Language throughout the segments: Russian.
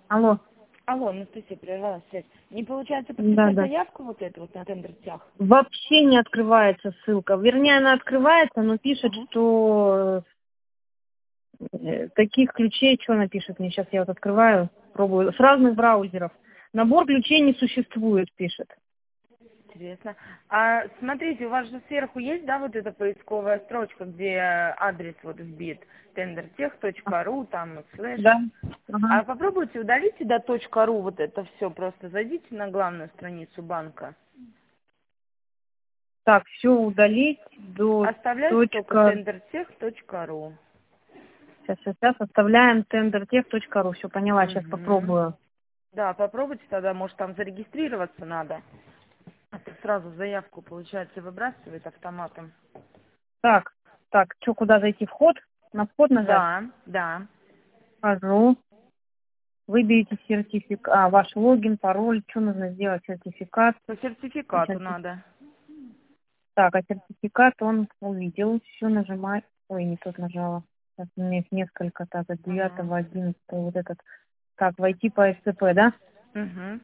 Алло. Алло, Анастасия, прервалась связь. Не получается Да, подписать да. заявку вот эту вот на тендер-тях? Вообще не открывается ссылка. Вернее, она открывается, но пишет, Ага. что таких ключей, что она пишет мне? Сейчас я вот открываю, пробую. С разных браузеров. Набор ключей не существует, пишет. Интересно. А смотрите, у вас же сверху есть, да, вот эта поисковая строчка, где адрес вот вбит, tendertech.ru, там, слэш. Да. Ага. А попробуйте удалить сюда .ру, вот это все, просто зайдите на главную страницу банка. Так, все удалить до Оставляйте только точка. tendertech.ru. Сейчас оставляем tendertech.ru. Все, поняла, сейчас Угу. попробую. Да, попробуйте тогда, может там зарегистрироваться надо. А то сразу заявку, получается, выбрасывает автоматом. Так, что, куда зайти? Вход? На вход нажать? Да, да. Вхожу. Выберите сертификат. Ваш логин, пароль. Что нужно сделать? Сертификат. По сертификату надо. Так, а сертификат он увидел. Все, нажимай. Ой, не тут нажала. Сейчас у меня их несколько. Так, от 9, Ага. 11, вот этот. Так, войти по СЦП, да? Угу.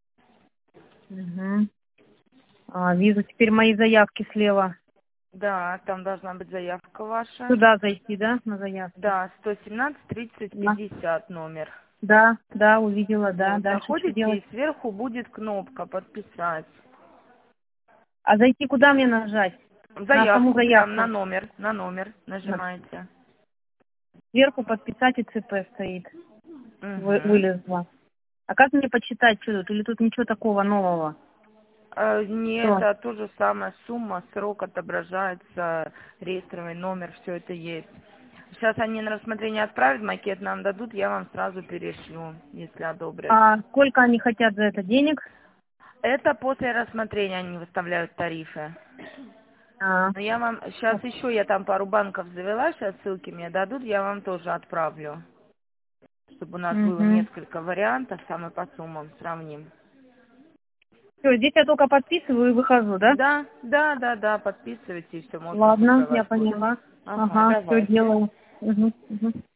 Угу. Вижу теперь мои заявки слева. Да, там должна быть заявка ваша. Сюда зайти, да, на заявки? Да, 117 30 Да, 50 номер. да, увидела, да. Вот, Дальше что заходите, делать? и сверху будет кнопка «Подписать». А зайти куда мне нажать? На саму Заявку прям заявку. на номер нажимаете. Сверху подписать и ЦП стоит. Угу. Вылезла. А как мне почитать, что тут? Или тут ничего такого нового? Нет, Что? это то же самое, сумма, срок отображается, реестровый номер, все это есть. Сейчас они на рассмотрение отправят, макет нам дадут, я вам сразу перешлю, если одобрят. А сколько они хотят за это денег? Это после рассмотрения они выставляют тарифы. А, Но я вам, сейчас еще я там пару банков завела, сейчас ссылки мне дадут, я вам тоже отправлю. Чтобы у нас было угу. несколько вариантов, самый по суммам сравним. Все, здесь я только подписываю и выхожу, да? Да, подписывайтесь, все, можете Ладно, я создавать код. поняла. Ага, Ага, все давайте. делаю. Угу.